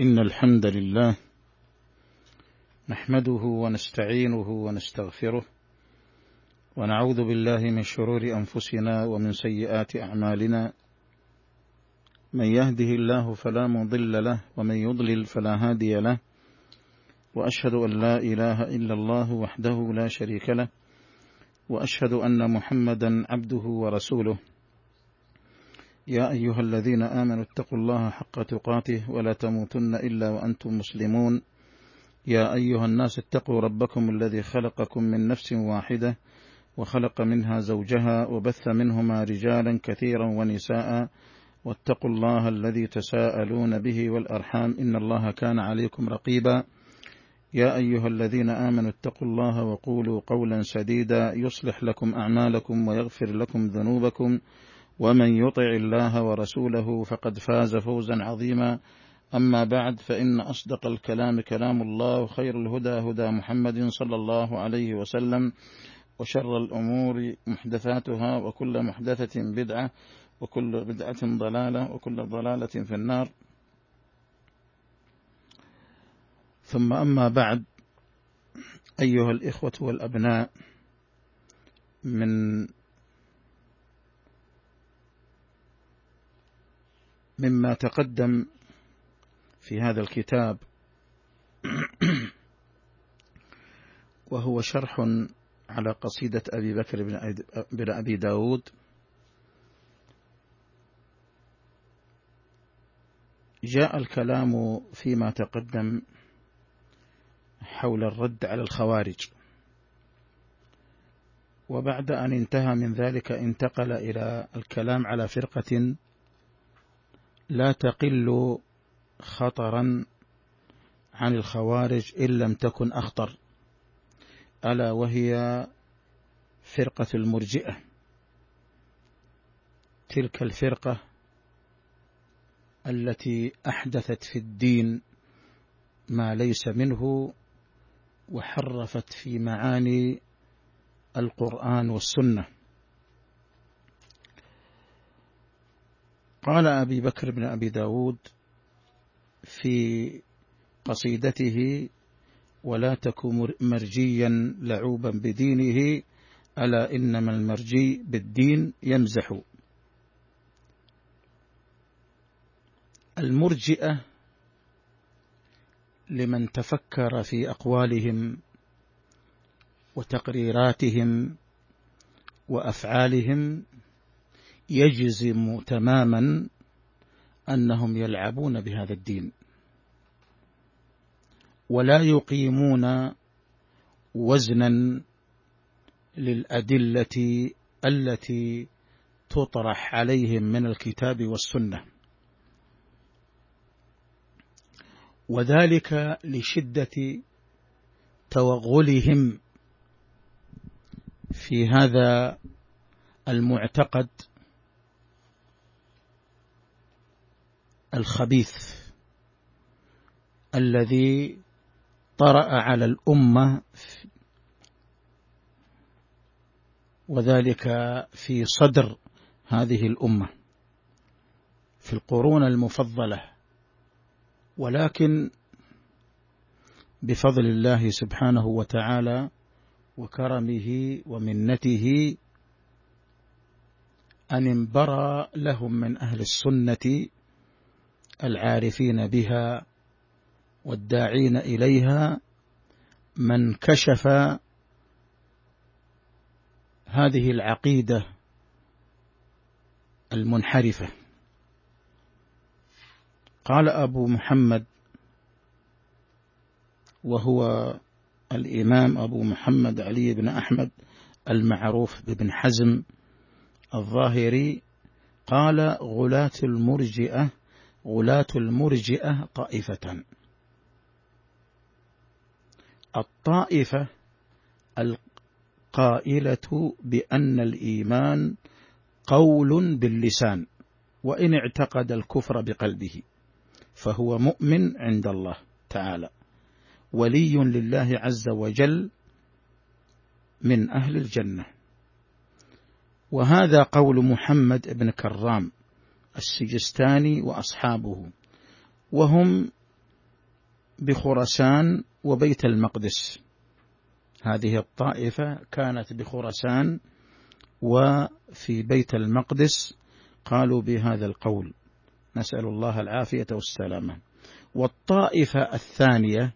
إن الحمد لله نحمده ونستعينه ونستغفره ونعوذ بالله من شرور أنفسنا ومن سيئات أعمالنا، من يهده الله فلا مضل له ومن يضلل فلا هادي له، وأشهد أن لا إله إلا الله وحده لا شريك له، وأشهد أن محمدا عبده ورسوله. يا أيها الذين آمنوا اتقوا الله حق تقاته ولا تموتن إلا وأنتم مسلمون. يا أيها الناس اتقوا ربكم الذي خلقكم من نفس واحدة وخلق منها زوجها وبث منهما رجالا كثيرا ونساء، واتقوا الله الذي تساءلون به والأرحام إن الله كان عليكم رقيبا. يا أيها الذين آمنوا اتقوا الله وقولوا قولا سديدا يصلح لكم أعمالكم ويغفر لكم ذنوبكم، ومن يطع الله ورسوله فقد فاز فوزا عظيما. أما بعد، فإن أصدق الكلام كلام الله، وخير الهدى هدى محمد صلى الله عليه وسلم، وشر الأمور محدثاتها، وكل محدثة بدعة، وكل بدعة ضلالة، وكل ضلالة في النار. ثم أما بعد، أيها الإخوة والأبناء، مما تقدم في هذا الكتاب وهو شرح على قصيدة أبي بكر بن أبي داود، جاء الكلام فيما تقدم حول الرد على الخوارج، وبعد أن انتهى من ذلك انتقل إلى الكلام على فرقة لا تقل خطرا عن الخوارج إن لم تكن أخطر، ألا وهي فرقة المرجئة. تلك الفرقة التي أحدثت في الدين ما ليس منه، وحرفت في معاني القرآن والسنة. قال أبي بكر بن أبي داود في قصيدته: ولا تك مرجيا لعوبا بدينه، ألا إنما المرجي بالدين يمزح. المرجئة لمن تفكر في أقوالهم وتقريراتهم وأفعالهم يجزم تماما أنهم يلعبون بهذا الدين، ولا يقيمون وزنا للأدلة التي تطرح عليهم من الكتاب والسنة، وذلك لشدة توغلهم في هذا المعتقد الخبيث الذي طرأ على الأمة، وذلك في صدر هذه الأمة في القرون المفضلة، ولكن بفضل الله سبحانه وتعالى وكرمه ومنته أن انبرى لهم من أهل السنة العارفين بها والداعين إليها من كشف هذه العقيدة المنحرفة. قال أبو محمد، وهو الإمام أبو محمد علي بن أحمد المعروف بابن حزم الظاهري، قال: غلاة المرجئة طائفة. الطائفة القائلة بأن الإيمان قول باللسان، وإن اعتقد الكفر بقلبه فهو مؤمن عند الله تعالى، ولي لله عز وجل من أهل الجنة. وهذا قول محمد بن كرام السجستاني وأصحابه، وهم بخراسان وبيت المقدس. هذه الطائفة كانت بخراسان وفي بيت المقدس قالوا بهذا القول، نسأل الله العافية والسلامة. والطائفة الثانية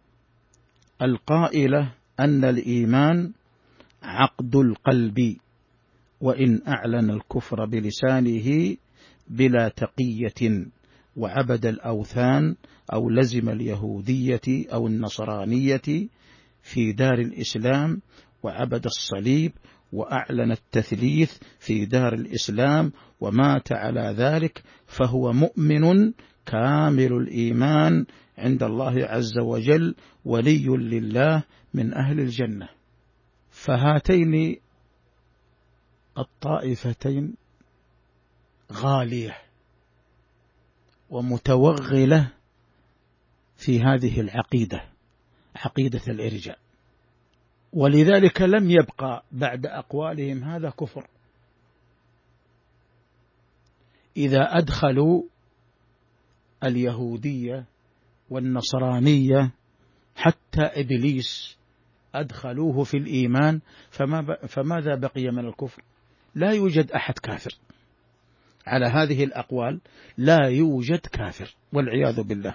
القائلة أن الإيمان عقد القلب، وإن أعلن الكفر بلسانه بلا تقية وعبد الأوثان أو لزم اليهودية أو النصرانية في دار الإسلام وعبد الصليب وأعلن التثليث في دار الإسلام ومات على ذلك فهو مؤمن كامل الإيمان عند الله عز وجل ولي لله من أهل الجنة. فهاتين الطائفتين غالية ومتوغلة في هذه العقيدة، عقيدة الإرجاء، ولذلك لم يبقى بعد أقوالهم هذا كفر. إذا أدخلوا اليهودية والنصرانية حتى إبليس أدخلوه في الإيمان فماذا بقي من الكفر؟ لا يوجد أحد كافر. على هذه الأقوال لا يوجد كافر والعياذ بالله.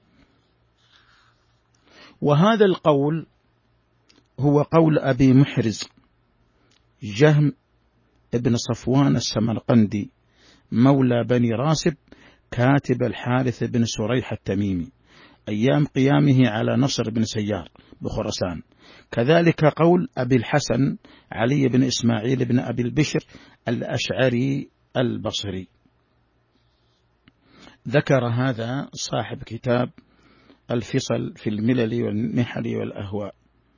وهذا القول هو قول أبي محرز جهم ابن صفوان السمرقندي مولى بني راسب كاتب الحارث بن سريح التميمي أيام قيامه على نصر بن سيار بخراسان. كذلك قول أبي الحسن علي بن إسماعيل بن أبي البشر الأشعري البصري. ذكر هذا صاحب كتاب الفصل في الملل والنحل والأهواء.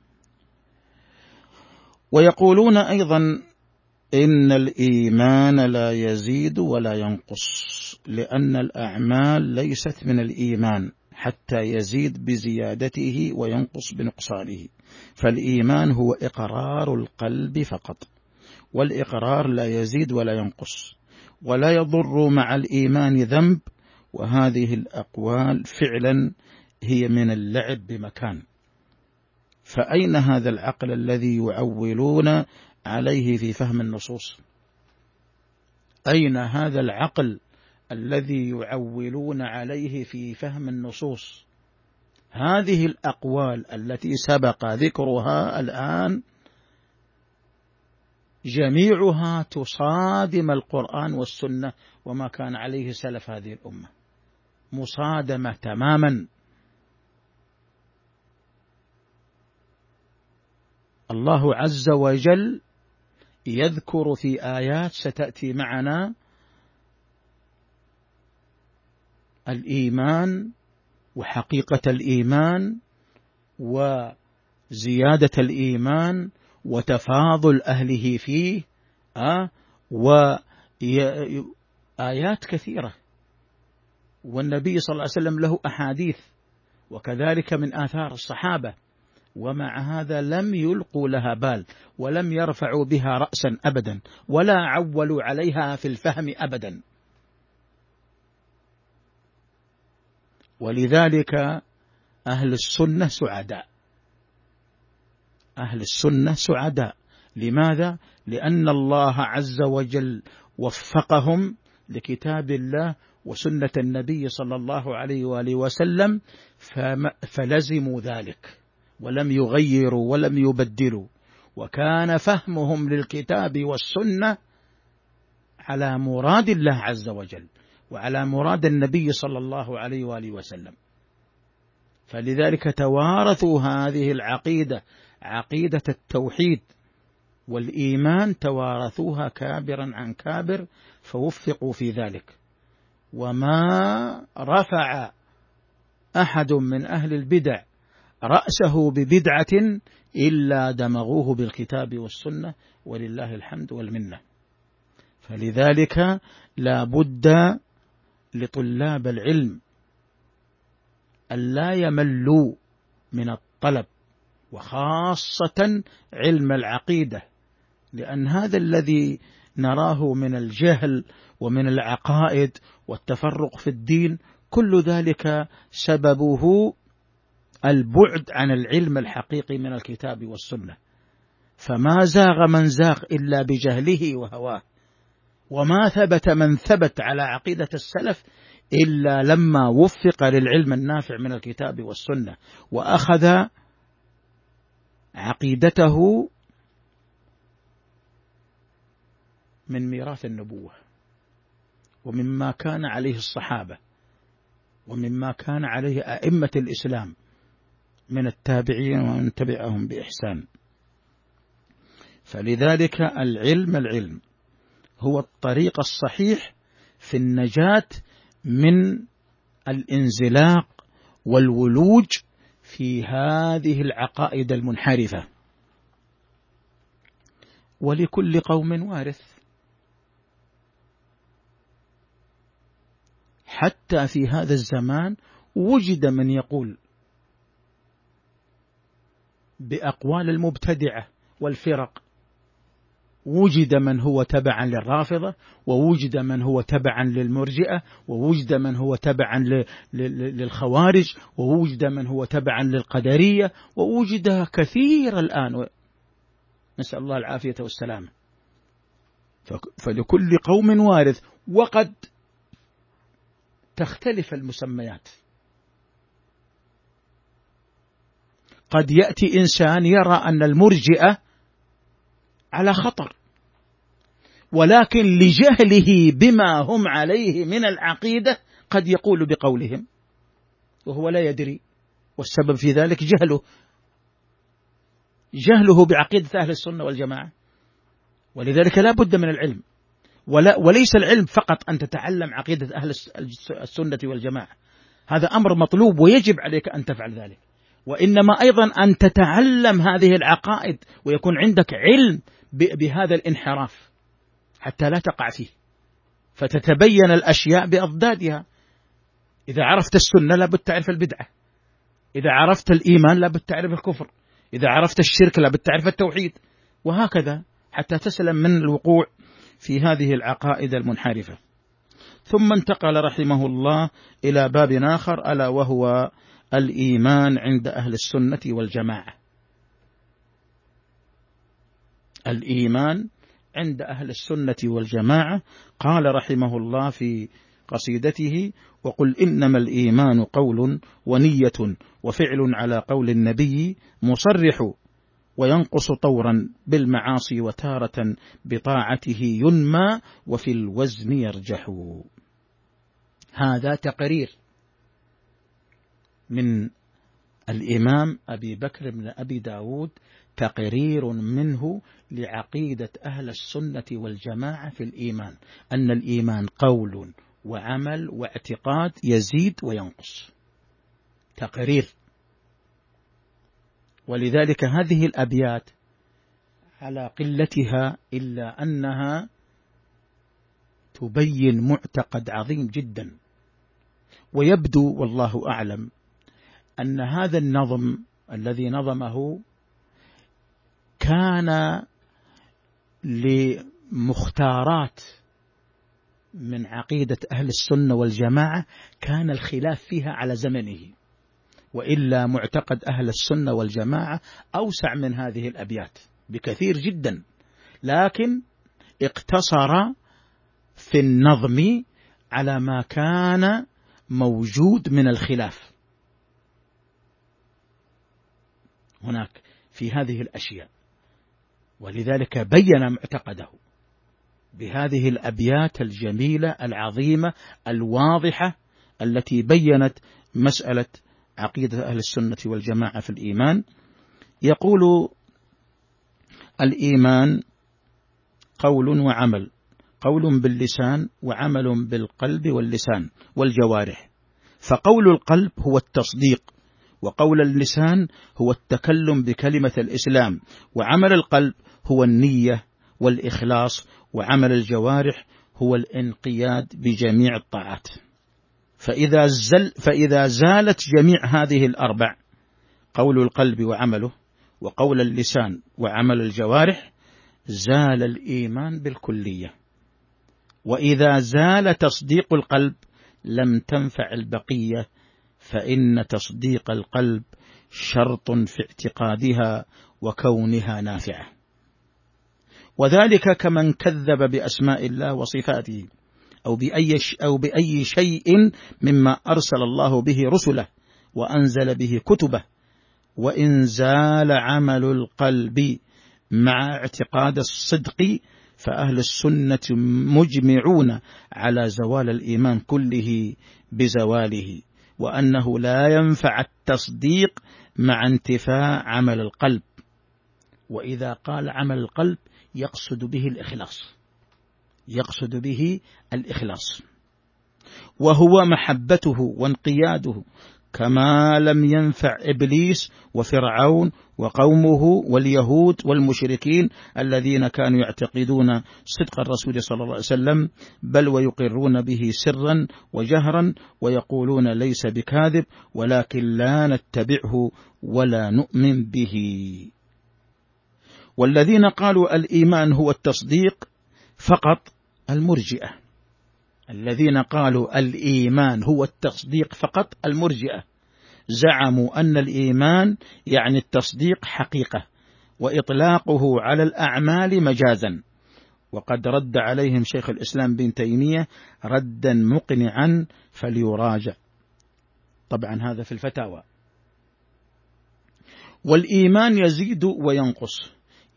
ويقولون أيضا إن الإيمان لا يزيد ولا ينقص، لأن الأعمال ليست من الإيمان حتى يزيد بزيادته وينقص بنقصانه، فالإيمان هو إقرار القلب فقط، والإقرار لا يزيد ولا ينقص ولا يضر مع الإيمان ذنب. وهذه الأقوال فعلا هي من اللعب بمكان. فأين هذا العقل الذي يعولون عليه في فهم النصوص؟ أين هذا العقل الذي يعولون عليه في فهم النصوص؟ هذه الأقوال التي سبق ذكرها الآن جميعها تصادم القرآن والسنة وما كان عليه سلف هذه الأمة، مصادمة تماما. الله عز وجل يذكر في آيات ستأتي معنا الإيمان وحقيقة الإيمان وزيادة الإيمان وتفاضل أهله فيه وآيات كثيرة، والنبي صلى الله عليه وسلم له أحاديث وكذلك من آثار الصحابة، ومع هذا لم يلقوا لها بال ولم يرفعوا بها رأسا أبدا ولا عولوا عليها في الفهم أبدا. ولذلك أهل السنة سعداء، أهل السنة سعداء. لماذا؟ لأن الله عز وجل وفقهم لكتاب الله وسنة النبي صلى الله عليه وآله وسلم فلزموا ذلك ولم يغيروا ولم يبدلوا، وكان فهمهم للكتاب والسنة على مراد الله عز وجل وعلى مراد النبي صلى الله عليه وآله وسلم. فلذلك توارثوا هذه العقيدة، عقيدة التوحيد والإيمان، توارثوها كابرا عن كابر فوفقوا في ذلك. وما رفع أحد من أهل البدع رأسه ببدعة إلا دمغوه بالكتاب والسنة، ولله الحمد والمنة. فلذلك لا بد لطلاب العلم ألا يملوا من الطلب، وخاصة علم العقيدة، لأن هذا الذي نراه من الجهل ومن العقائد والتفرق في الدين كل ذلك سببه البعد عن العلم الحقيقي من الكتاب والسنة، فما زاغ من زاغ إلا بجهله وهواه، وما ثبت من ثبت على عقيدة السلف إلا لما وفق للعلم النافع من الكتاب والسنة، وأخذ عقيدته من ميراث النبوة، ومما كان عليه الصحابة، ومما كان عليه أئمة الإسلام من التابعين ومن تبعهم بإحسان. فلذلك العلم هو الطريق الصحيح في النجاة من الانزلاق والولوج في هذه العقائد المنحرفة. ولكل قوم وارث، حتى في هذا الزمان وجد من يقول بأقوال المبتدعة والفرق، وجد من هو تبعا للرافضة، ووجد من هو تبعا للمرجئة، ووجد من هو تبعا للخوارج، ووجد من هو تبعا للقدرية، ووجد كثير الآن، نسأل الله العافية والسلامة. فلكل قوم وارث، وقد تختلف المسميات. قد يأتي إنسان يرى أن المرجئة على خطر، ولكن لجهله بما هم عليه من العقيدة قد يقول بقولهم وهو لا يدري، والسبب في ذلك جهله بعقيدة أهل السنة والجماعة. ولذلك لا بد من العلم، وليس العلم فقط أن تتعلم عقيدة أهل السنة والجماعة، هذا أمر مطلوب ويجب عليك أن تفعل ذلك، وإنما أيضا أن تتعلم هذه العقائد ويكون عندك علم بهذا الانحراف حتى لا تقع فيه، فتتبين الأشياء بأضدادها. إذا عرفت السنة لابد تعرف البدعة، إذا عرفت الإيمان لابد تعرف الكفر، إذا عرفت الشرك لابد تعرف التوحيد، وهكذا حتى تسلم من الوقوع في هذه العقائد المنحرفة. ثم انتقل رحمه الله إلى باب آخر، ألا وهو الإيمان عند أهل السنة والجماعة. الإيمان عند أهل السنة والجماعة، قال رحمه الله في قصيدته: وقل إنما الإيمان قول ونية وفعل على قول النبي، مصرح وينقص طورا بالمعاصي وتارة بطاعته ينمى وفي الوزن يرجح. هذا تقرير من الإمام أبي بكر بن أبي داود، تقرير منه لعقيدة أهل السنة والجماعة في الإيمان، أن الإيمان قول وعمل واعتقاد يزيد وينقص، تقرير. ولذلك هذه الأبيات على قلتها إلا أنها تبين معتقد عظيم جدا. ويبدو والله أعلم أن هذا النظم الذي نظمه كان لمختارات من عقيدة أهل السنة والجماعة كان الخلاف فيها على زمنه، وإلا معتقد أهل السنة والجماعة أوسع من هذه الأبيات بكثير جدا، لكن اقتصر في النظم على ما كان موجود من الخلاف هناك في هذه الأشياء، ولذلك بين معتقده بهذه الأبيات الجميلة العظيمة الواضحة التي بينت مسألة عقيدة أهل السنة والجماعة في الإيمان. يقول: الإيمان قول وعمل، قول باللسان وعمل بالقلب واللسان والجوارح، فقول القلب هو التصديق، وقول اللسان هو التكلم بكلمة الإسلام، وعمل القلب هو النية والإخلاص، وعمل الجوارح هو الانقياد بجميع الطاعات. فإذا زالت جميع هذه الأربع، قول القلب وعمله وقول اللسان وعمل الجوارح، زال الإيمان بالكلية. وإذا زال تصديق القلب لم تنفع البقية، فإن تصديق القلب شرط في اعتقادها وكونها نافعة، وذلك كمن كذب بأسماء الله وصفاته أو بأي شيء مما أرسل الله به رسله وأنزل به كتبه. وإن زال عمل القلب مع اعتقاد الصدق فأهل السنة مجمعون على زوال الإيمان كله بزواله، وأنه لا ينفع التصديق مع انتفاء عمل القلب. وإذا قال عمل القلب يقصد به الإخلاص، وهو محبته وانقياده، كما لم ينفع إبليس وفرعون وقومه واليهود والمشركين الذين كانوا يعتقدون صدق الرسول صلى الله عليه وسلم، بل ويقرون به سرا وجهرا ويقولون ليس بكاذب، ولكن لا نتبعه ولا نؤمن به. والذين قالوا الإيمان هو التصديق فقط المرجئة. الذين قالوا الإيمان هو التصديق فقط المرجئة زعموا أن الإيمان يعني التصديق حقيقة، وإطلاقه على الأعمال مجازا. وقد رد عليهم شيخ الإسلام بن تيمية ردا مقنعا فليراجع، طبعا هذا في الفتاوى. والإيمان يزيد وينقص،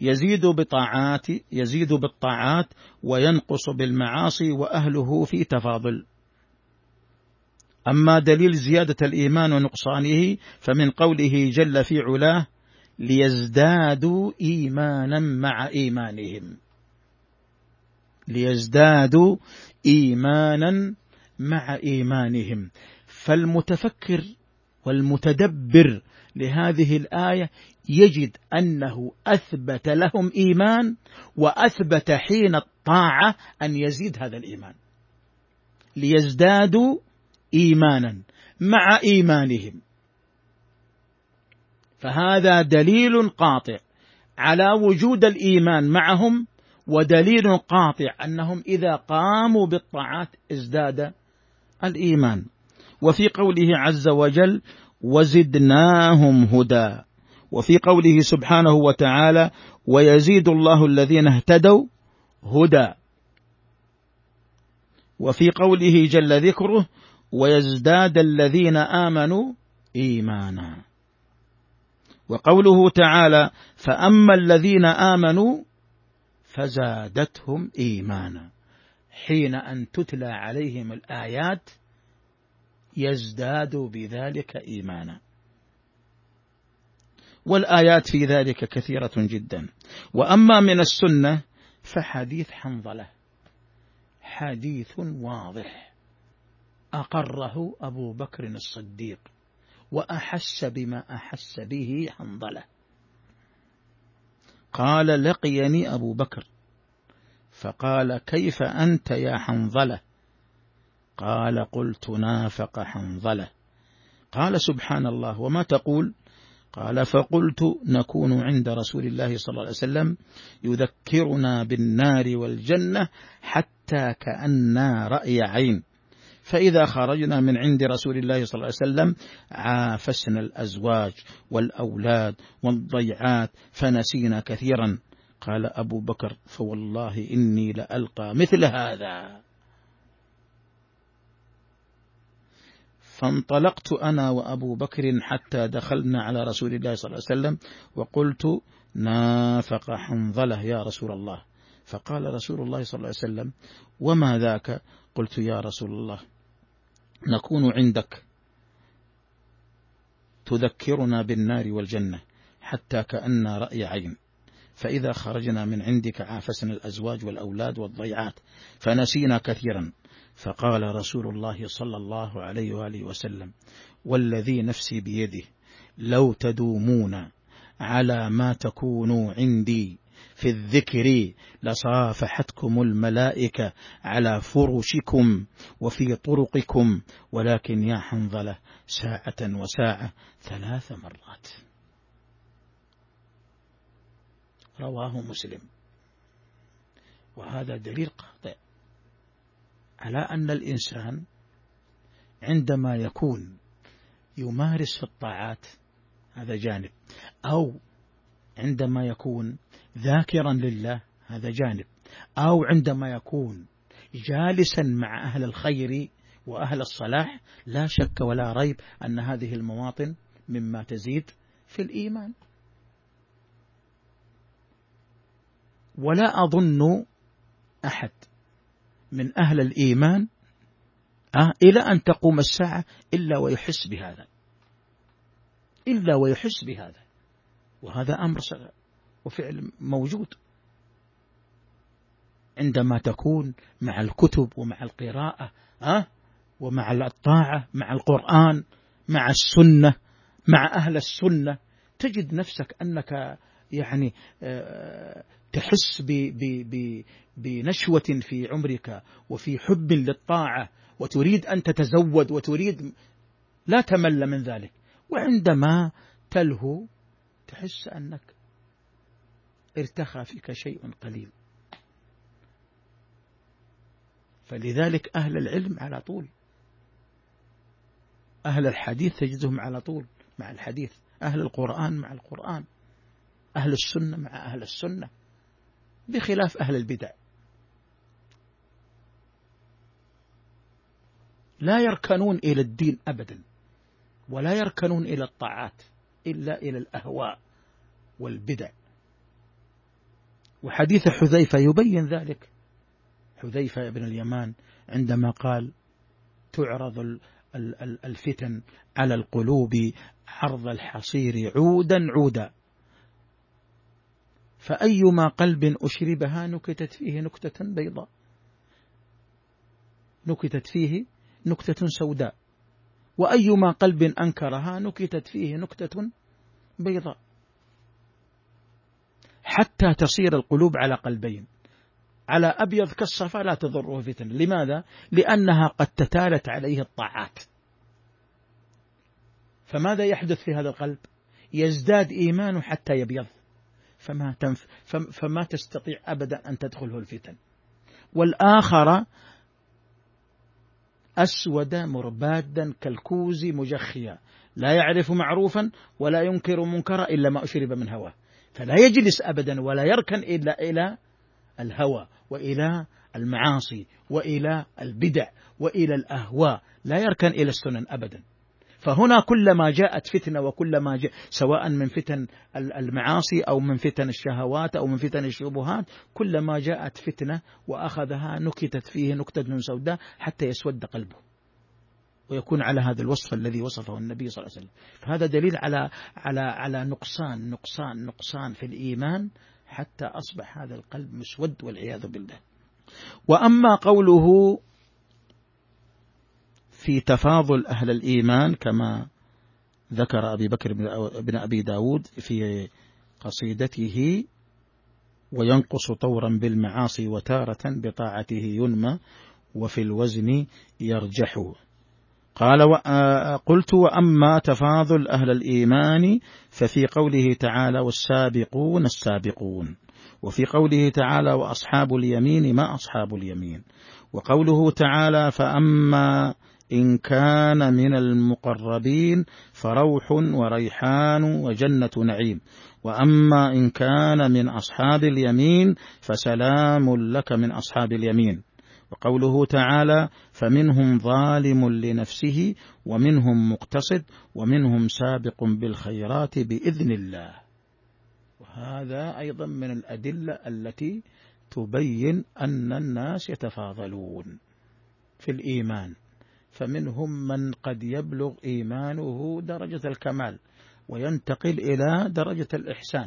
يزيد بالطاعات وينقص بالمعاصي، وأهله في تفاضل. أما دليل زيادة الإيمان ونقصانه فمن قوله جل في علاه ليزدادوا إيمانا مع إيمانهم. فالمتفكر والمتدبر لهذه الآية يجد أنه أثبت لهم إيمان، وأثبت حين الطاعة أن يزيد هذا الإيمان، ليزدادوا إيمانا مع إيمانهم. فهذا دليل قاطع على وجود الإيمان معهم، ودليل قاطع أنهم إذا قاموا بالطاعات ازداد الإيمان. وفي قوله عز وجل وزدناهم هدى، وفي قوله سبحانه وتعالى ويزيد الله الذين اهتدوا هدى، وفي قوله جل ذكره ويزداد الذين آمنوا إيمانا، وقوله تعالى فأما الذين آمنوا فزادتهم إيمانا، حين أن تتلى عليهم الآيات يزداد بذلك إيمانا. والآيات في ذلك كثيرة جدا. وأما من السنة فحديث حنظلة حديث واضح أقره أبو بكر الصديق، وأحس بما أحس به حنظلة. قال لقيني أبو بكر فقال كيف أنت يا حنظلة؟ قال قلت نافق حنظلة. قال سبحان الله وما تقول؟ قال فقلت نكون عند رسول الله صلى الله عليه وسلم يذكرنا بالنار والجنة حتى كأننا رأي عين، فإذا خرجنا من عند رسول الله صلى الله عليه وسلم عافسنا الأزواج والأولاد والضيعات فنسينا كثيرا. قال أبو بكر فوالله إني لألقى مثل هذا. فانطلقت أنا وأبو بكر حتى دخلنا على رسول الله صلى الله عليه وسلم وقلت نافق حنظلة يا رسول الله. فقال رسول الله صلى الله عليه وسلم وما ذاك؟ قلت يا رسول الله نكون عندك تذكرنا بالنار والجنة حتى كأن رأي عين، فإذا خرجنا من عندك عافسنا الأزواج والأولاد والضيعات فنسينا كثيرا. فقال رسول الله صلى الله عليه وآله وسلم والذي نفسي بيده لو تدومون على ما تكونوا عندي في الذكر لصافحتكم الملائكة على فرشكم وفي طرقكم، ولكن يا حنظلة ساعة وساعة 3 مرات. رواه مسلم. وهذا دليل قاطع على أن الإنسان عندما يكون يمارس في الطاعات، هذا جانب، أو عندما يكون ذاكرا لله، هذا جانب، أو عندما يكون جالسا مع أهل الخير وأهل الصلاح، لا شك ولا ريب أن هذه المواطن مما تزيد في الإيمان. ولا أظن أحد من أهل الإيمان إلى أن تقوم الساعة إلا ويحس بهذا، إلا ويحس بهذا، وهذا أمر وفعل موجود. عندما تكون مع الكتب ومع القراءة ومع الطاعة، مع القرآن، مع السنة، مع أهل السنة، تجد نفسك أنك يعني تحس بنشوة في عمرك وفي حب للطاعة، وتريد أن تتزود، وتريد لا تمل من ذلك. وعندما تلهو تحس أنك ارتخى فيك شيء قليل. فلذلك أهل العلم على طول، أهل الحديث تجدهم على طول مع الحديث، أهل القرآن مع القرآن، أهل السنة مع أهل السنة، بخلاف أهل البدع. لا يركنون إلى الدين أبدا، ولا يركنون إلى الطاعات إلا إلى الأهواء والبدع. وحديث حذيفة يبين ذلك. حذيفة بن اليمان عندما قال: تعرض الفتن على القلوب عرض الحصير عودا عودا، فأيما قلب أشربها نكتت فيه نكتة بيضاء، نكتت فيه نكتة سوداء، وأيما قلب أنكرها نكتت فيه نكتة بيضاء، حتى تصير القلوب على قلبين، على أبيض كالصفا لا تضره فتن. لماذا؟ لأنها قد تتالت عليه الطاعات. فماذا يحدث في هذا القلب؟ يزداد إيمانه حتى يبيض، فما تستطيع أبدا أن تدخله الفتن. والآخر أسود مربادا كالكوز مجخيا، لا يعرف معروفا ولا ينكر منكرا إلا ما أشرب من هواه، فلا يجلس أبدا ولا يركن إلا إلى الهوى وإلى المعاصي وإلى البدع وإلى الأهواء، لا يركن إلى السنن أبدا. فهنا كلما جاءت فتنة، وكلما جاء سواء من فتن المعاصي أو من فتن الشهوات أو من فتن الشبهات، كلما جاءت فتنة وأخذها نكتت فيه نكتة سوداء حتى يسود قلبه ويكون على هذا الوصف الذي وصفه النبي صلى الله عليه وسلم. فهذا دليل على نقصان في الإيمان، حتى أصبح هذا القلب مسود والعياذ بالله. وأما قوله في تفاضل أهل الإيمان كما ذكر أبي بكر بن أبي داود في قصيدته: وينقص طورا بالمعاصي وتارة بطاعته ينمى وفي الوزن يرجح. قال: قلت: وأما تفاضل أهل الإيمان ففي قوله تعالى: والسابقون السابقون، وفي قوله تعالى: وأصحاب اليمين ما أصحاب اليمين، وقوله تعالى: فأما إن كان من المقربين فروح وريحان وجنة نعيم، وأما إن كان من أصحاب اليمين فسلام لك من أصحاب اليمين، وقوله تعالى: فمنهم ظالم لنفسه ومنهم مقتصد ومنهم سابق بالخيرات بإذن الله. وهذا أيضا من الأدلة التي تبين أن الناس يتفاضلون في الإيمان، فمنهم من قد يبلغ إيمانه درجة الكمال وينتقل إلى درجة الإحسان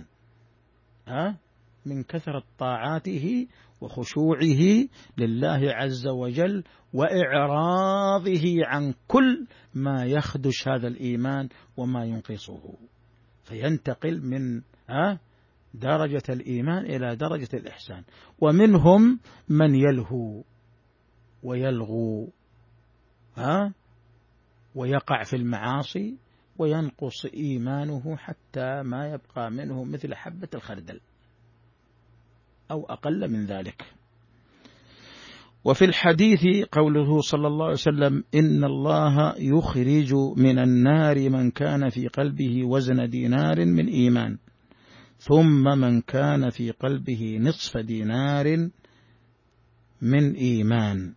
من كثرة طاعاته وخشوعه لله عز وجل وإعراضه عن كل ما يخدش هذا الإيمان وما ينقصه، فينتقل من درجة الإيمان إلى درجة الإحسان. ومنهم من يلهو ويلغو ويقع في المعاصي وينقص إيمانه حتى ما يبقى منه مثل حبة الخردل أو أقل من ذلك. وفي الحديث قوله صلى الله عليه وسلم: إن الله يخرج من النار من كان في قلبه وزن دينار من إيمان، ثم من كان في قلبه نصف دينار من إيمان.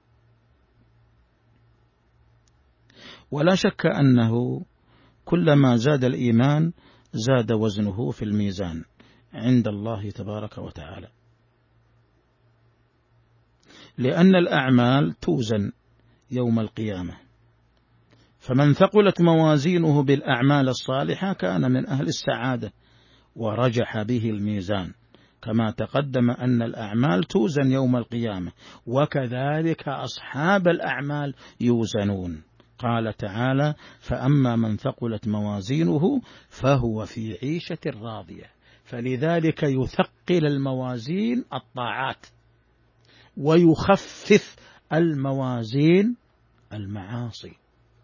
ولا شك أنه كلما زاد الإيمان زاد وزنه في الميزان عند الله تبارك وتعالى، لأن الأعمال توزن يوم القيامة، فمن ثقلت موازينه بالأعمال الصالحة كان من أهل السعادة ورجح به الميزان، كما تقدم أن الأعمال توزن يوم القيامة، وكذلك أصحاب الأعمال يوزنون. قال تعالى: فأما من ثقلت موازينه فهو في عيشة راضية. فلذلك يثقل الموازين الطاعات ويخفف الموازين المعاصي.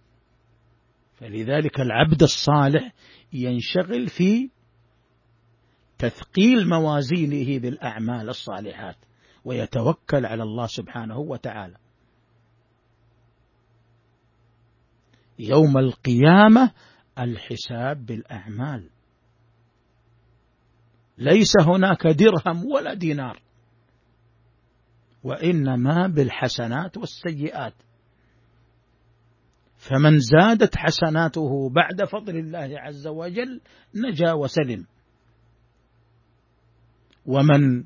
فلذلك العبد الصالح ينشغل في تثقيل موازينه بالأعمال الصالحات ويتوكل على الله سبحانه وتعالى. يوم القيامة الحساب بالأعمال، ليس هناك درهم ولا دينار، وإنما بالحسنات والسيئات. فمن زادت حسناته بعد فضل الله عز وجل نجا وسلم، ومن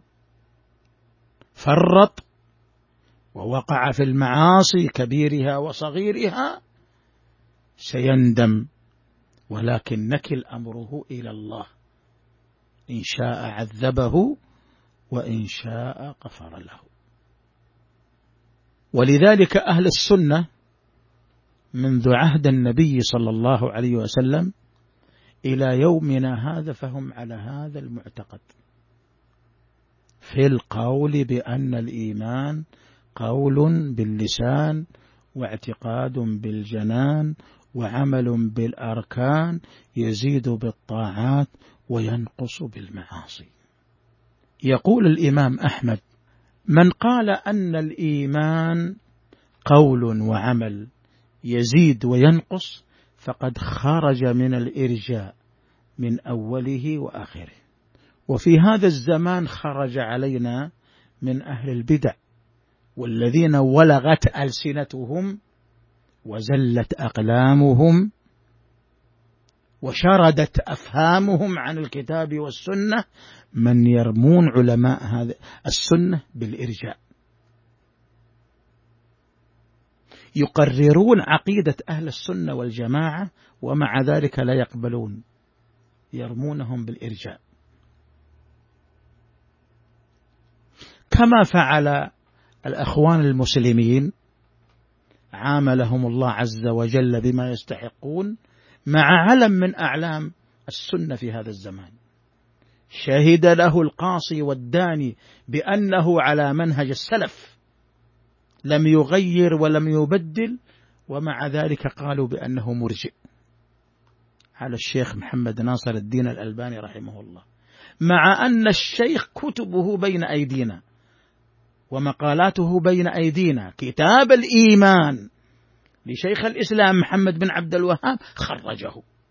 فرط ووقع في المعاصي كبيرها وصغيرها سيندم، ولكن نكل أمره إلى الله، إن شاء عذبه وإن شاء غفر له. ولذلك أهل السنة منذ عهد النبي صلى الله عليه وسلم إلى يومنا هذا فهم على هذا المعتقد، في القول بأن الإيمان قول باللسان واعتقاد بالجنان وعمل بالأركان، يزيد بالطاعات وينقص بالمعاصي. يقول الإمام أحمد: من قال أن الإيمان قول وعمل يزيد وينقص فقد خرج من الإرجاء من أوله وآخره. وفي هذا الزمان خرج علينا من أهل البدع والذين ولغت ألسنتهم وزلت أقلامهم وشردت أفهامهم عن الكتاب والسنة، من يرمون علماء هذه السنة بالإرجاء، يقررون عقيدة أهل السنة والجماعة ومع ذلك لا يقبلون، يرمونهم بالإرجاء، كما فعل الأخوان المسلمين، عاملهم الله عز وجل بما يستحقون مع علم من أعلام السنة في هذا الزمان، شهد له القاصي والداني بأنه على منهج السلف، لم يغير ولم يبدل، ومع ذلك قالوا بأنه مرجئ، على الشيخ محمد ناصر الدين الألباني رحمه الله، مع أن الشيخ كتبه بين أيدينا ومقالاته بين أيدينا. كتاب الإيمان لشيخ الإسلام محمد بن عبد الوهاب خرجه،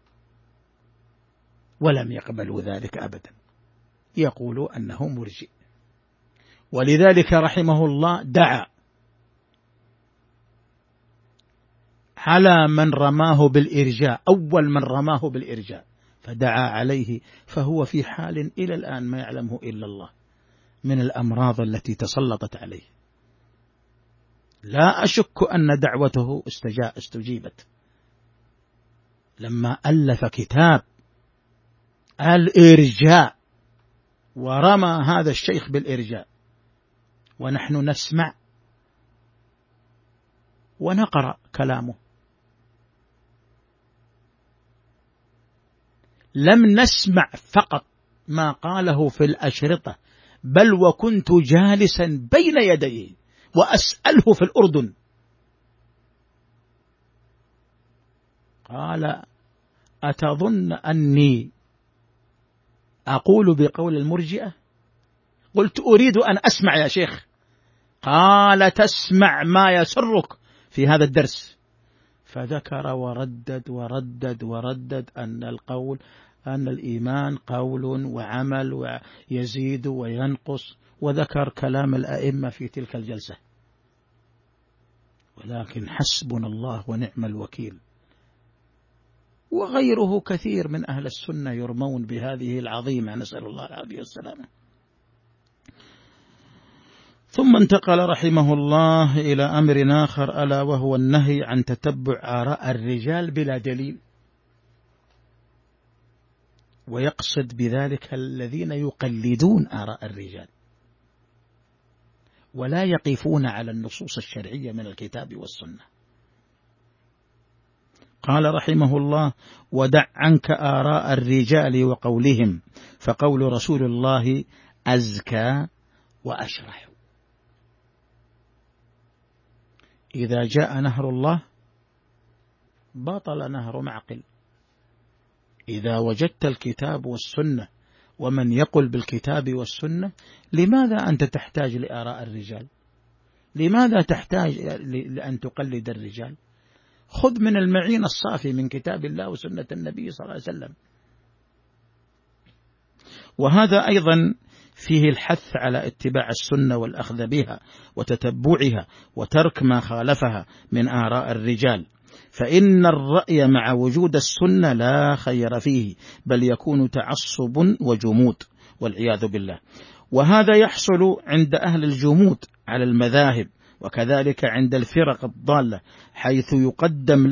ولم يقبلوا ذلك أبدا، يقولوا أنه مرجئ. ولذلك رحمه الله دعا على من رماه بالإرجاء، أول من رماه بالإرجاء فدعا عليه، فهو في حال إلى الآن ما يعلمه إلا الله من الأمراض التي تسلطت عليه. لا أشك أن دعوته استجيبت لما ألف كتاب الإرجاء ورمى هذا الشيخ بالإرجاء، ونحن نسمع ونقرأ كلامه، لم نسمع فقط ما قاله في الأشرطة، بل وكنت جالسا بين يديه وأسأله في الأردن. قال: أتظن أني أقول بقول المرجئة؟ قلت: أريد أن أسمع يا شيخ. قال تسمع ما يسرك في هذا الدرس، فذكر وردد أن الإيمان قول وعمل ويزيد وينقص، وذكر كلام الأئمة في تلك الجلسة. ولكن حسبنا الله ونعم الوكيل، وغيره كثير من أهل السنة يرمون بهذه العظيمة، نسأل الله العافية والسلامة. ثم انتقل رحمه الله إلى أمر آخر، ألا وهو النهي عن تتبع آراء الرجال بلا دليل، ويقصد بذلك الذين يقلدون آراء الرجال ولا يقفون على النصوص الشرعية من الكتاب والسنة. قال رحمه الله: ودع عنك آراء الرجال وقولهم، فقول رسول الله أزكى وأشرح. إذا جاء نهر الله بطل نهر معقل. إذا وجدت الكتاب والسنة ومن يقل بالكتاب والسنة، لماذا أنت تحتاج لآراء الرجال؟ لماذا تحتاج لأن تقلد الرجال؟ خذ من المعين الصافي من كتاب الله وسنة النبي صلى الله عليه وسلم. وهذا أيضا فيه الحث على اتباع السنة والأخذ بها وتتبعها وترك ما خالفها من آراء الرجال، فإن الرأي مع وجود السنة لا خير فيه، بل يكون تعصب وجمود والعياذ بالله. وهذا يحصل عند أهل الجمود على المذاهب، وكذلك عند الفرق الضالة، حيث يقدم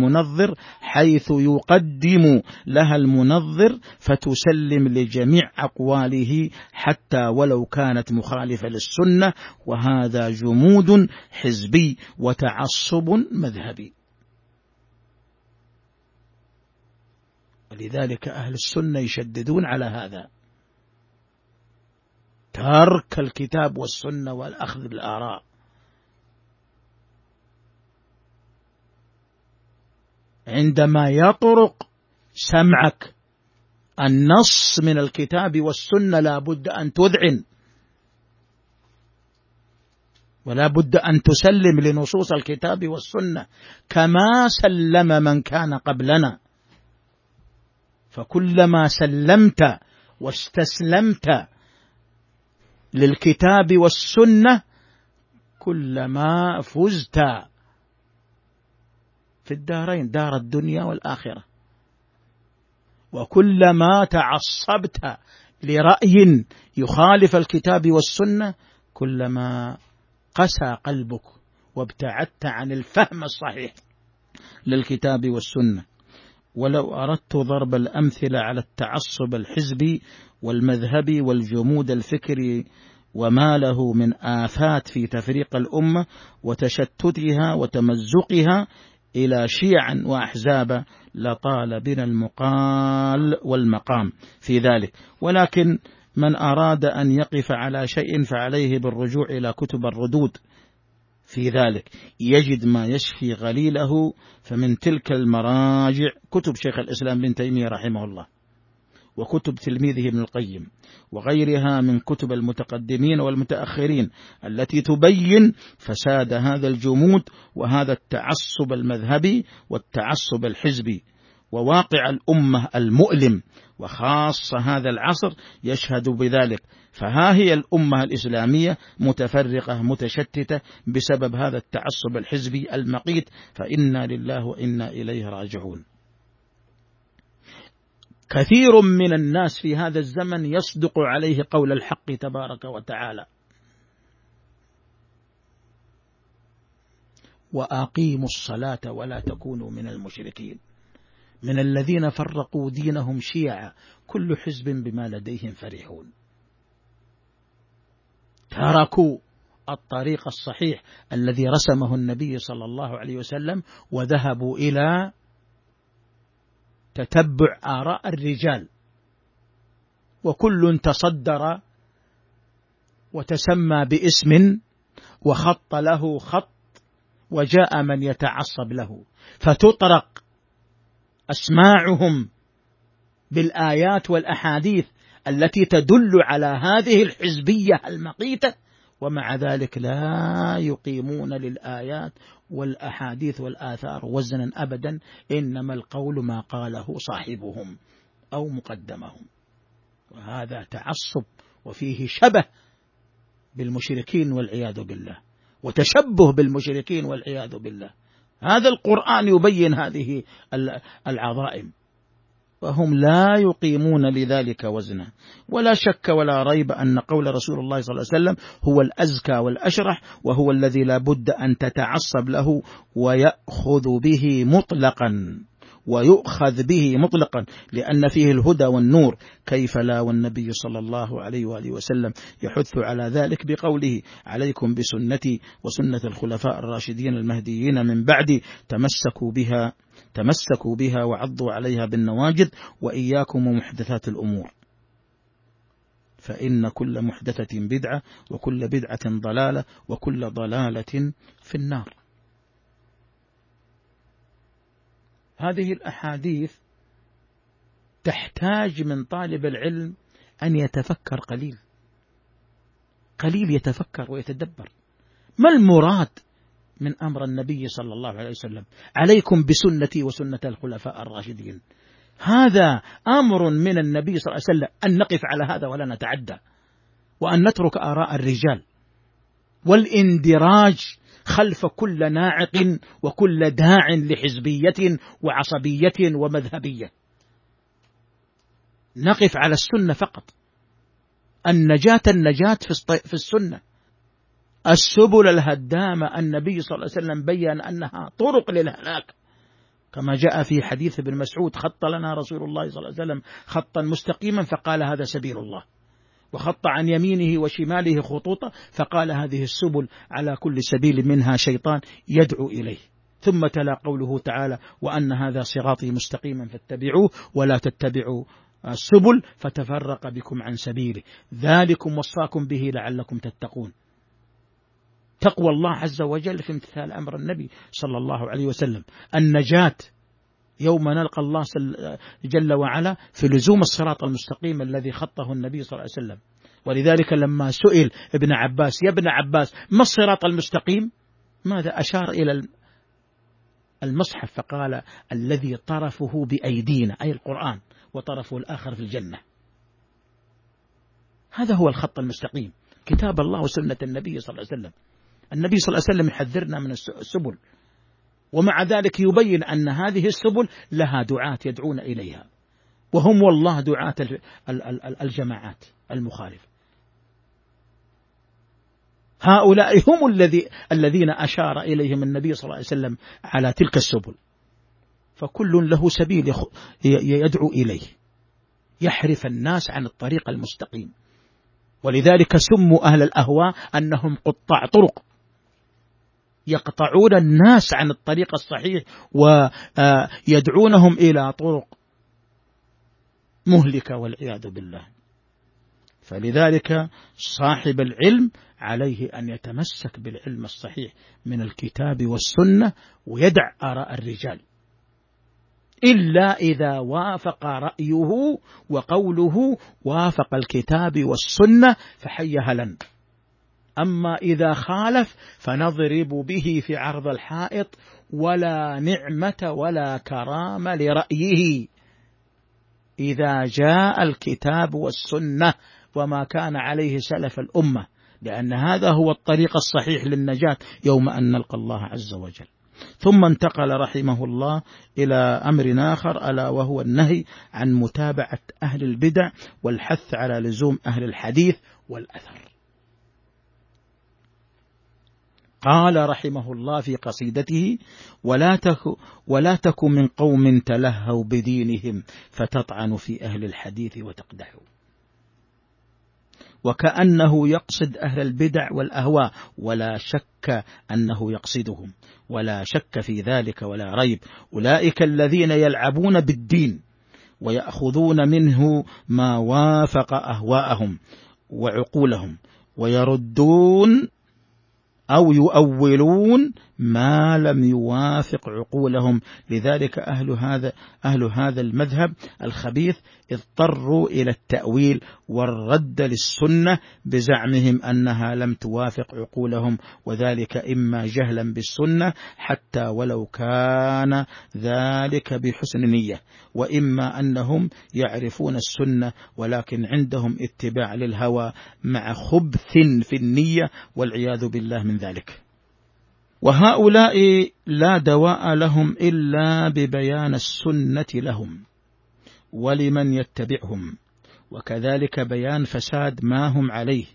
لها المنظر فتسلم لجميع أقواله حتى ولو كانت مخالفة للسنة، وهذا جمود حزبي وتعصب مذهبي. ولذلك أهل السنة يشددون على هذا، ترك الكتاب والسنة والأخذ بالآراء. عندما يطرق سمعك النص من الكتاب والسنة لا بد أن تذعن، ولا بد أن تسلم لنصوص الكتاب والسنة كما سلم من كان قبلنا. فكلما سلمت واستسلمت للكتاب والسنة كلما فزت في الدارين، دار الدنيا والآخرة. وكلما تعصبت لرأي يخالف الكتاب والسنة كلما قسى قلبك وابتعدت عن الفهم الصحيح للكتاب والسنة. ولو أردت ضرب الأمثلة على التعصب الحزبي والمذهبي والجمود الفكري وما له من آفات في تفريق الأمة وتشتتها وتمزقها إلى شيعا وأحزاب، لطال بنا المقال والمقام في ذلك. ولكن من أراد أن يقف على شيء فعليه بالرجوع إلى كتب الردود في ذلك، يجد ما يشفي غليله. فمن تلك المراجع كتب شيخ الإسلام بن تيمية رحمه الله، وكتب تلميذه ابن القيم، وغيرها من كتب المتقدمين والمتأخرين التي تبين فساد هذا الجمود وهذا التعصب المذهبي والتعصب الحزبي. وواقع الأمة المؤلم وخاصة هذا العصر يشهد بذلك. فها هي الأمة الإسلامية متفرقة متشتتة بسبب هذا التعصب الحزبي المقيت، فإنا لله وإنا إليه راجعون. كثير من الناس في هذا الزمن يصدق عليه قول الحق تبارك وتعالى: وأقيموا الصلاة ولا تكونوا من المشركين، من الذين فرقوا دينهم شيعا كل حزب بما لديهم فرحون. تركوا الطريق الصحيح الذي رسمه النبي صلى الله عليه وسلم وذهبوا إلى تتبع آراء الرجال، وكل تصدر وتسمى باسم وخط له خط وجاء من يتعصب له، فتطرق أسماعهم بالآيات والأحاديث التي تدل على هذه الحزبية المقيتة، ومع ذلك لا يقيمون للآيات والأحاديث والآثار وزنا أبدا، إنما القول ما قاله صاحبهم أو مقدمهم. وهذا تعصب وفيه شبه بالمشركين والعياذ بالله، وتشبه بالمشركين والعياذ بالله. هذا القرآن يبين هذه العظائم، وهم لا يقيمون لذلك وزنا. ولا شك ولا ريب أن قول رسول الله صلى الله عليه وسلم هو الأزكى والأشرح، وهو الذي لا بد أن تتعصب له ويأخذ به مطلقا لأن فيه الهدى والنور، كيف لا، والنبي صلى الله عليه وآله وسلم يحث على ذلك بقوله: عليكم بسنتي وسنة الخلفاء الراشدين المهديين من بعدي، تمسكوا بها وعضوا عليها بالنواجذ، وإياكم ومحدثات الأمور، فإن كل محدثة بدعة وكل بدعة ضلالة وكل ضلالة في النار. هذه الأحاديث تحتاج من طالب العلم أن يتفكر قليل يتفكر ويتدبر. ما المراد من أمر النبي صلى الله عليه وسلم: عليكم بسنتي وسنة الخلفاء الراشدين؟ هذا أمر من النبي صلى الله عليه وسلم أن نقف على هذا ولا نتعدى، وأن نترك آراء الرجال والاندراج خلف كل ناعق وكل داع لحزبية وعصبية ومذهبية. نقف على السنة فقط. النجاة في السنة. السبل الهدامة النبي صلى الله عليه وسلم بيّن أنها طرق للهلاك، كما جاء في حديث ابن مسعود: خط لنا رسول الله صلى الله عليه وسلم خطا مستقيما فقال: هذا سبيل الله. وخط عن يمينه وشماله خطوطا فقال: هذه السبل على كل سبيل منها شيطان يدعو إليه. ثم تلا قوله تعالى: وأن هذا صراطي مستقيما فاتبعوه ولا تتبعوا السبل فتفرق بكم عن سبيله، ذلكم وصاكم به لعلكم تتقون. تقوى الله عز وجل في امتثال أمر النبي صلى الله عليه وسلم. النجاة يوم نلقى الله جل وعلا في لزوم الصراط المستقيم الذي خطه النبي صلى الله عليه وسلم. ولذلك لما سئل ابن عباس: يا ابن عباس، ما الصراط المستقيم؟ ماذا أشار؟ إلى المصحف فقال: الذي طرفه بأيدينا، أي القرآن، وطرفه الآخر في الجنة. هذا هو الخط المستقيم، كتاب الله وسنة النبي صلى الله عليه وسلم. النبي صلى الله عليه وسلم يحذرنا من السبل، ومع ذلك يبين أن هذه السبل لها دعاة يدعون إليها، وهم والله دعاة الجماعات المخالفة. هؤلاء هم الذين أشار إليهم النبي صلى الله عليه وسلم على تلك السبل. فكل له سبيل يدعو إليه، يحرف الناس عن الطريق المستقيم. ولذلك سموا أهل الأهواء أنهم قطاع طرق، يقطعون الناس عن الطريق الصحيح ويدعونهم إلى طرق مهلكة والعياذ بالله. فلذلك صاحب العلم عليه أن يتمسك بالعلم الصحيح من الكتاب والسنة، ويدع آراء الرجال، إلا إذا وافق رأيه وقوله وافق الكتاب والسنة فحي هلا. أما إذا خالف فنضرب به في عرض الحائط، ولا نعمة ولا كرامة لرأيه إذا جاء الكتاب والسنة وما كان عليه سلف الأمة، لأن هذا هو الطريق الصحيح للنجاة يوم أن نلقى الله عز وجل. ثم انتقل رحمه الله إلى أمر آخر، ألا وهو النهي عن متابعة أهل البدع والحث على لزوم أهل الحديث والأثر. قال رحمه الله في قصيدته: ولا تك من قوم تلهوا بدينهم فتطعن في أهل الحديث وتقدحوا. وكأنه يقصد أهل البدع والأهواء، ولا شك أنه يقصدهم، ولا شك في ذلك ولا ريب. أولئك الذين يلعبون بالدين ويأخذون منه ما وافق أهواءهم وعقولهم، ويردون أو يؤولون ما لم يوافق عقولهم. لذلك أهل هذا المذهب الخبيث اضطروا إلى التأويل والرد للسنة بزعمهم أنها لم توافق عقولهم، وذلك إما جهلا بالسنة حتى ولو كان ذلك بحسن نية، وإما أنهم يعرفون السنة ولكن عندهم اتباع للهوى مع خبث في النية والعياذ بالله من ذلك. وهؤلاء لا دواء لهم إلا ببيان السنة لهم ولمن يتبعهم، وكذلك بيان فساد ما هم عليه،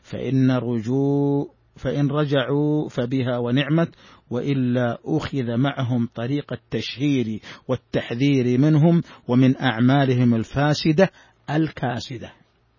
فإن رجعوا فبها ونعمت، وإلا أخذ معهم طريق التشهير والتحذير منهم ومن أعمالهم الفاسدة الكاسدة.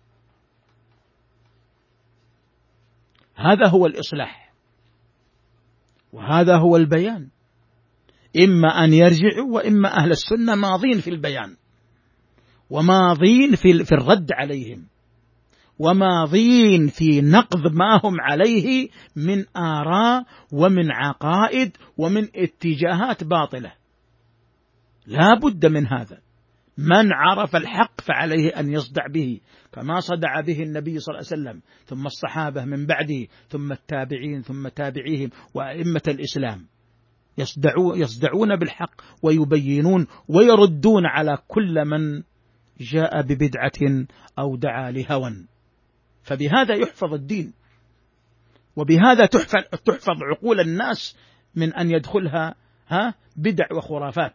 هذا هو الإصلاح وهذا هو البيان، إما أن يرجعوا وإما أهل السنة ماضين في البيان وماضين في الرد عليهم وماضين في نقض ما هم عليه من آراء ومن عقائد ومن اتجاهات باطلة. لا بد من هذا. من عرف الحق فعليه أن يصدع به كما صدع به النبي صلى الله عليه وسلم، ثم الصحابة من بعده، ثم التابعين، ثم تابعيهم، وأئمة الإسلام يصدعون بالحق ويبينون ويردون على كل من جاء ببدعة أو دعا لهوى. فبهذا يحفظ الدين، وبهذا تحفظ عقول الناس من أن يدخلها بدع وخرافات.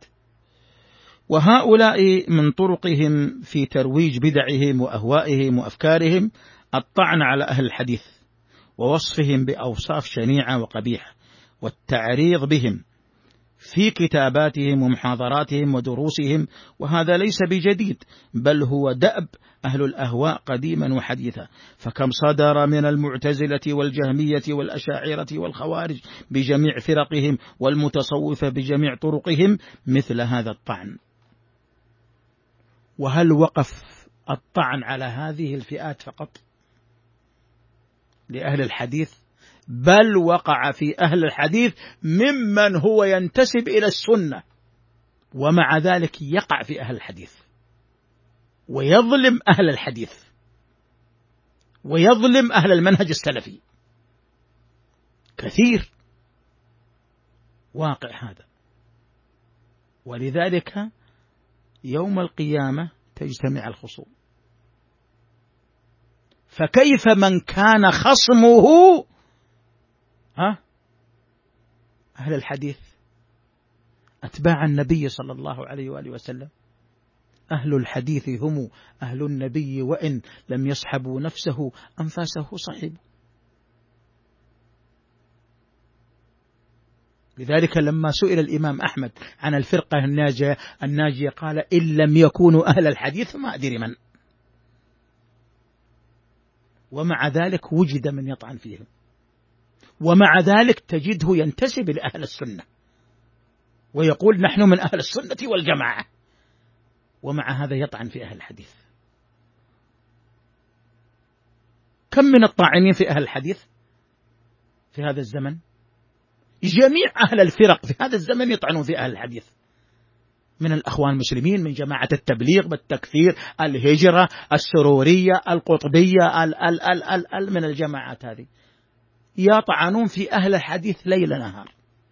وهؤلاء من طرقهم في ترويج بدعهم وأهوائهم وأفكارهم الطعن على أهل الحديث ووصفهم بأوصاف شنيعة وقبيحة والتعريض بهم في كتاباتهم ومحاضراتهم ودروسهم، وهذا ليس بجديد بل هو دأب أهل الأهواء قديما وحديثا. فكم صدر من المعتزلة والجهمية والأشاعرة والخوارج بجميع فرقهم والمتصوفة بجميع طرقهم مثل هذا الطعن. وهل وقف الطعن على هذه الفئات فقط لأهل الحديث؟ بل وقع في أهل الحديث ممن هو ينتسب إلى السنة ومع ذلك يقع في أهل الحديث ويظلم أهل الحديث ويظلم أهل المنهج السلفي. كثير واقع هذا. ولذلك يوم القيامة تجتمع الخصوم، فكيف من كان خصمه أهل الحديث أتباع النبي صلى الله عليه وآله وسلم؟ أهل الحديث هم أهل النبي وإن لم يصحبوا نفسه أنفاسه صحبوا. لذلك لما سئل الإمام أحمد عن الفرقة الناجية قال إن لم يكونوا أهل الحديث ما أدري من. ومع ذلك وجد من يطعن فيهم، ومع ذلك تجده ينتسب لأهل السنة ويقول نحن من أهل السنة والجماعة، ومع هذا يطعن في أهل الحديث. كم من الطاعنين في أهل الحديث في هذا الزمن؟ جميع أهل الفرق في هذا الزمن يطعنون في أهل الحديث، من الأخوان المسلمين، من جماعة التبليغ بالتكفير، الهجرة، السرورية، القطبية، من الجماعات هذه يطعنون في أهل الحديث ليل نهار.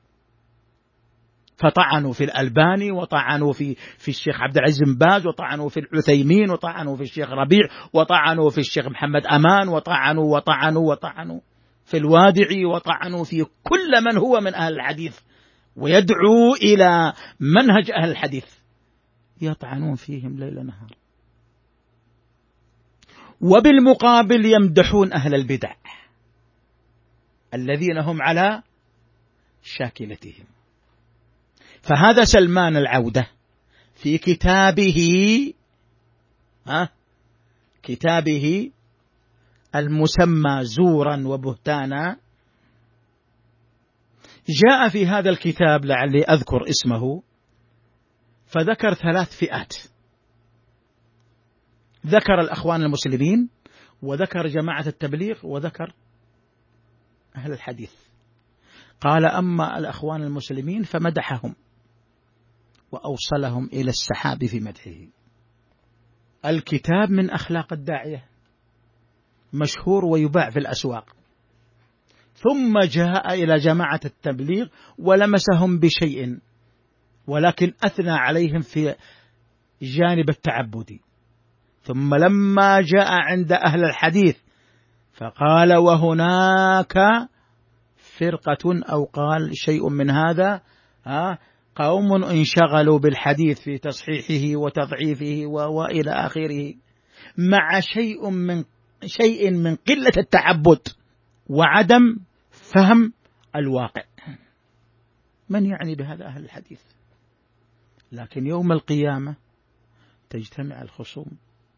فطعنوا في الألباني، وطعنوا في الشيخ عبد العزيز بن باز، وطعنوا في العثيمين، وطعنوا في الشيخ ربيع، وطعنوا في الشيخ محمد أمان، وطعنوا في الوادعي، وطعنوا في كل من هو من أهل الحديث ويدعو إلى منهج أهل الحديث، يطعنون فيهم ليل نهار. وبالمقابل يمدحون أهل البدع الذين هم على شاكلتهم. فهذا سلمان العودة في كتابه المسمى زورا وبهتانا، جاء في هذا الكتاب لعلي أذكر اسمه فذكر 3 فئات، ذكر الأخوان المسلمين، وذكر جماعة التبليغ، وذكر أهل الحديث. قال أما الأخوان المسلمين فمدحهم وأوصلهم إلى السحاب في مدحه. الكتاب من أخلاق الداعية، مشهور ويباع في الأسواق، ثم جاء إلى جماعة التبليغ ولمسهم بشيء، ولكن أثنى عليهم في جانب التعبدي. ثم لما جاء عند أهل الحديث فقال وهناك فرقة، أو قال شيء من هذا، قوم انشغلوا بالحديث في تصحيحه وتضعيفه وإلى آخره، مع شيء من قلة التعبد وعدم فهم الواقع. من يعني بهذا أهل الحديث؟ لكن يوم القيامة تجتمع الخصوم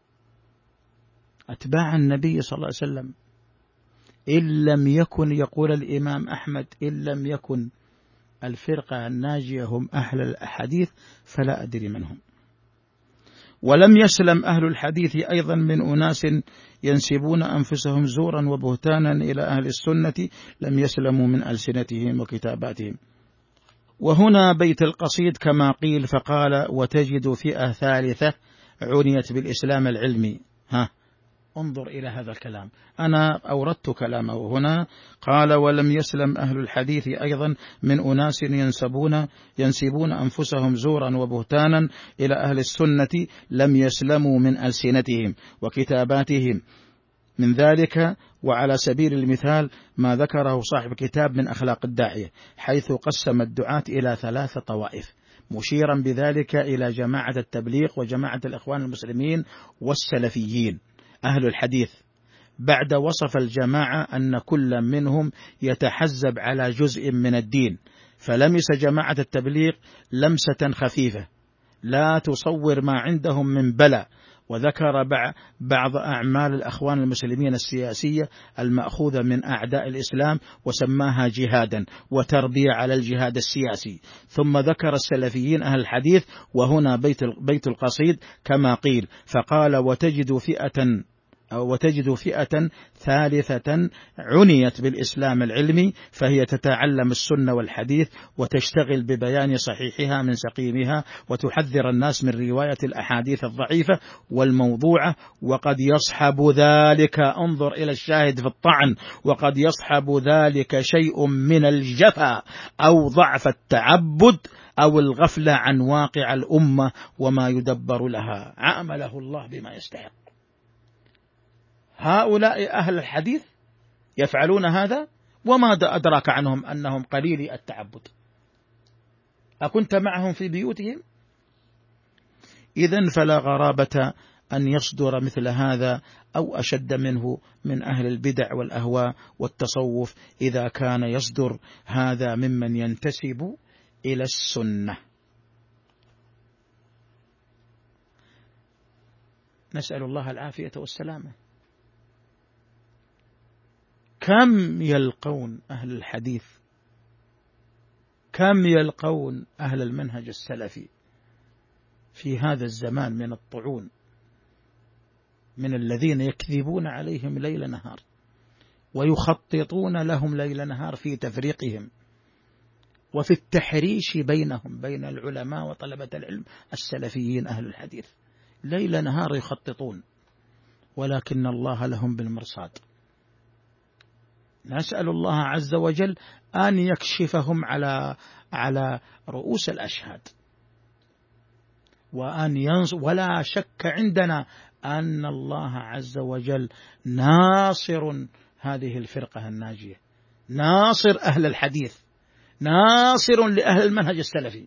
أتباع النبي صلى الله عليه وسلم، إن لم يكن، يقول الإمام أحمد، إن لم يكن الفرقة الناجية هم أهل الحديث فلا أدري من هم. ولم يسلم أهل الحديث أيضا من أناس ينسبون أنفسهم زورا وبهتانا إلى أهل السنة، لم يسلموا من ألسنتهم وكتاباتهم. وهنا بيت القصيد كما قيل، فقال وتجد فئة ثالثة عنيت بالإسلام العلمي. انظر إلى هذا الكلام، أنا أوردت كلامه هنا. قال ولم يسلم أهل الحديث أيضا من أناس ينسبون أنفسهم زورا وبهتانا إلى أهل السنة، لم يسلموا من ألسنتهم وكتاباتهم من ذلك. وعلى سبيل المثال ما ذكره صاحب كتاب من أخلاق الداعية، حيث قسم الدعاة إلى 3 طوائف، مشيرا بذلك إلى جماعة التبليغ وجماعة الإخوان المسلمين والسلفيين أهل الحديث، بعد وصف الجماعة أن كل منهم يتحزب على جزء من الدين، فلمس جماعة التبليغ لمسة خفيفة لا تصور ما عندهم من بلاء، وذكر بعض أعمال الأخوان المسلمين السياسية المأخوذة من أعداء الإسلام وسماها جهادا وتربية على الجهاد السياسي. ثم ذكر السلفيين أهل الحديث، وهنا بيت القصيد كما قيل، فقال وتجد فئة ثالثة عنيت بالإسلام العلمي، فهي تتعلم السنة والحديث وتشتغل ببيان صحيحها من سقيمها، وتحذر الناس من رواية الأحاديث الضعيفة والموضوعة، وقد يصحب ذلك، انظر إلى الشاهد في الطعن، وقد يصحب ذلك شيء من الجفا أو ضعف التعبد أو الغفلة عن واقع الأمة وما يدبر لها. عامله الله بما يستحق. هؤلاء أهل الحديث يفعلون هذا، وما أدراك عنهم أنهم قليلي التعبد؟ أكنت معهم في بيوتهم؟ إذن فلا غرابة أن يصدر مثل هذا أو أشد منه من أهل البدع والأهواء والتصوف، إذا كان يصدر هذا ممن ينتسب إلى السنة. نسأل الله العافية والسلامة. كم يلقون أهل الحديث، كم يلقون أهل المنهج السلفي في هذا الزمان من الطعون، من الذين يكذبون عليهم ليل نهار ويخططون لهم ليل نهار في تفريقهم وفي التحريش بينهم، بين العلماء وطلبة العلم السلفيين أهل الحديث، ليل نهار يخططون، ولكن الله لهم بالمرصاد. نسأل الله عز وجل أن يكشفهم على رؤوس الأشهاد، وأن ينصر. ولا شك عندنا أن الله عز وجل ناصر هذه الفرقة الناجية، ناصر أهل الحديث، ناصر لأهل المنهج السلفي.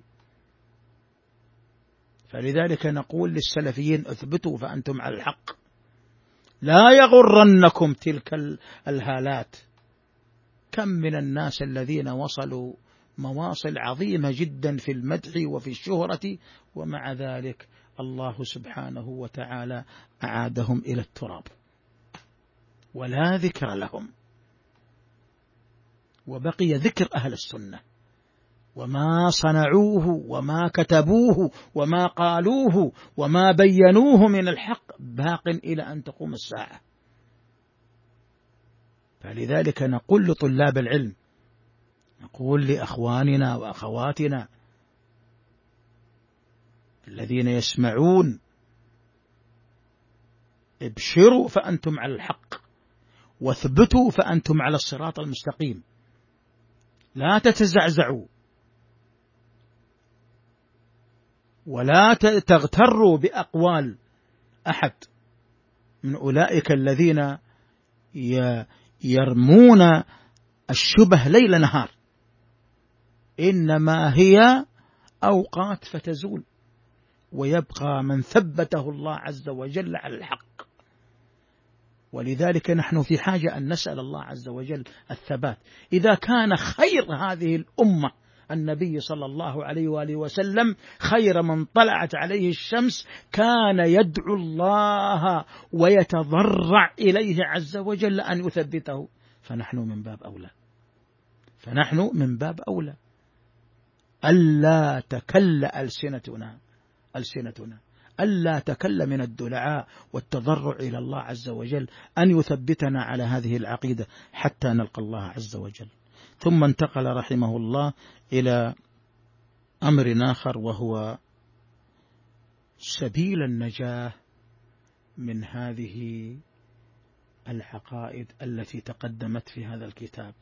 فلذلك نقول للسلفيين اثبتوا فأنتم على الحق، لا يغرنكم تلك الهالات. كم من الناس الذين وصلوا مواصل عظيمة جدا في المدح وفي الشهرة، ومع ذلك الله سبحانه وتعالى أعادهم إلى التراب ولا ذكر لهم، وبقي ذكر أهل السنة، وما صنعوه وما كتبوه وما قالوه وما بينوه من الحق باق إلى أن تقوم الساعة. فلذلك نقول لطلاب العلم نقول لأخواننا وأخواتنا الذين يسمعون: ابشروا فأنتم على الحق، واثبتوا فأنتم على الصراط المستقيم، لا تتزعزعوا ولا تغتروا بأقوال أحد من أولئك الذين يرمون الشبه ليل نهار. إنما هي أوقات فتزول، ويبقى من ثبته الله عز وجل على الحق. ولذلك نحن في حاجة أن نسأل الله عز وجل الثبات. إذا كان خير هذه الأمة النبي صلى الله عليه وآله وسلم خير من طلعت عليه الشمس، كان يدعو الله ويتضرع إليه عز وجل أن يثبته، فنحن من باب أولى ألا تكل ألسنتنا ألا تكل من الدعاء والتضرع إلى الله عز وجل أن يثبتنا على هذه العقيدة حتى نلقى الله عز وجل. ثم انتقل رحمه الله إلى أمر آخر، وهو سبيل النجاة من هذه العقائد التي تقدمت في هذا الكتاب.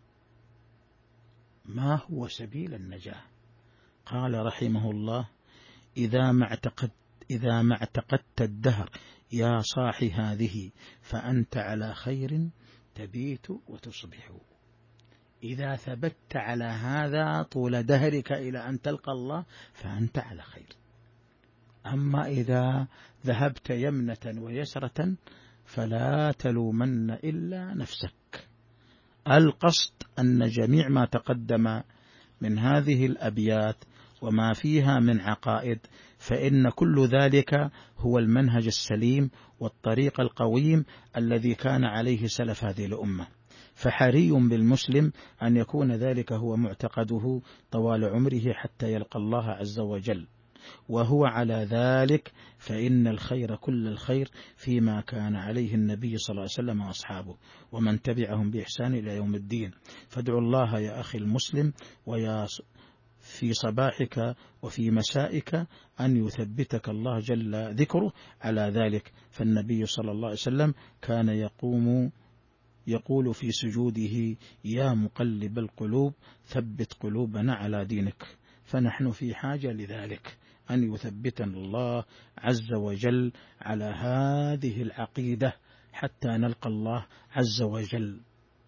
ما هو سبيل النجاة؟ قال رحمه الله: إذا ما اعتقدت الدهر يا صاح هذه، فأنت على خير تبيت وتصبح. إذا ثبت على هذا طول دهرك إلى أن تلقى الله فأنت على خير. أما إذا ذهبت يمنة ويسرة فلا تلومن إلا نفسك. القصد أن جميع ما تقدم من هذه الأبيات وما فيها من عقائد، فإن كل ذلك هو المنهج السليم والطريق القويم الذي كان عليه سلف هذه الأمة، فحري بالمسلم أن يكون ذلك هو معتقده طوال عمره حتى يلقى الله عز وجل. وهو على ذلك فإن الخير كل الخير فيما كان عليه النبي صلى الله عليه وسلم وأصحابه ومن تبعهم بإحسان إلى يوم الدين. فادعوا الله يا أخي المسلم ويا في صباحك وفي مسائك أن يثبتك الله جل ذكره على ذلك. فالنبي صلى الله عليه وسلم كان يقول في سجوده: يا مقلب القلوب ثبت قلوبنا على دينك. فنحن في حاجة لذلك، أن يثبتنا الله عز وجل على هذه العقيدة حتى نلقى الله عز وجل.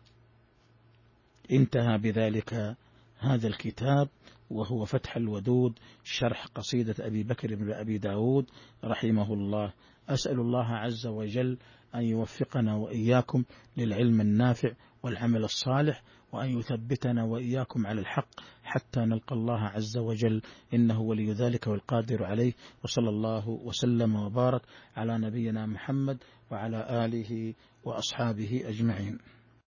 انتهى بذلك هذا الكتاب، وهو فتح الودود شرح قصيدة أبي بكر بن أبي داود رحمه الله. أسأل الله عز وجل أن يوفقنا وإياكم للعلم النافع والعمل الصالح، وأن يثبتنا وإياكم على الحق حتى نلقى الله عز وجل، إنه ولي ذلك والقادر عليه. وصلى الله وسلم وبارك على نبينا محمد وعلى آله وأصحابه أجمعين.